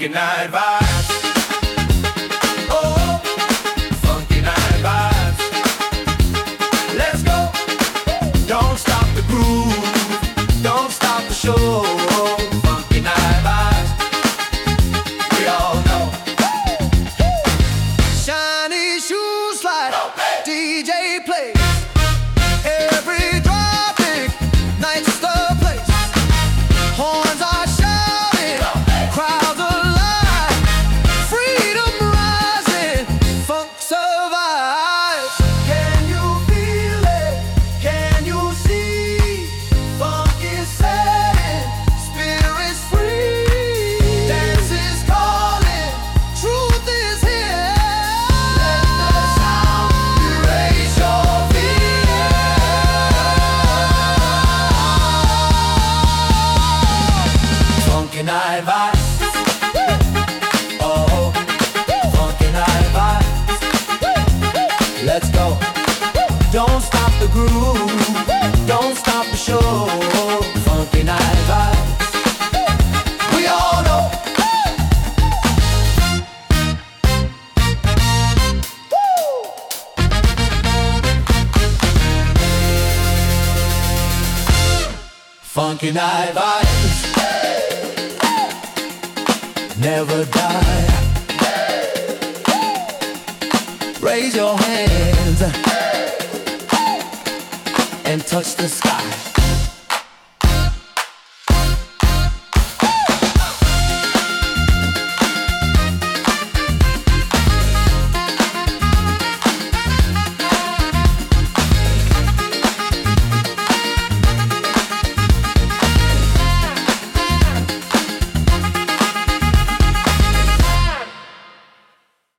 Funky night vibes. Oh, funky night vibes. Let's go. Don't stop the groove. Don't stop the show. Funky night vibes. We all know. Shiny shoes slide. DJ plays. Every drop ignites the place. Horns are shouting. Crowds alive. Freedom rising. Funk survives. Can you feel it? Can you see? Funk is setting. Spirits free. Dance is calling. Truth is here. Let the sound erase your fear. Funky night vibes. Oh, funky night vibes. Let's go. Don't stop the groove. Don't stop the show. Funky night vibes. We all know. Funky night vibes. Never die. Raise your hands and touch the sky.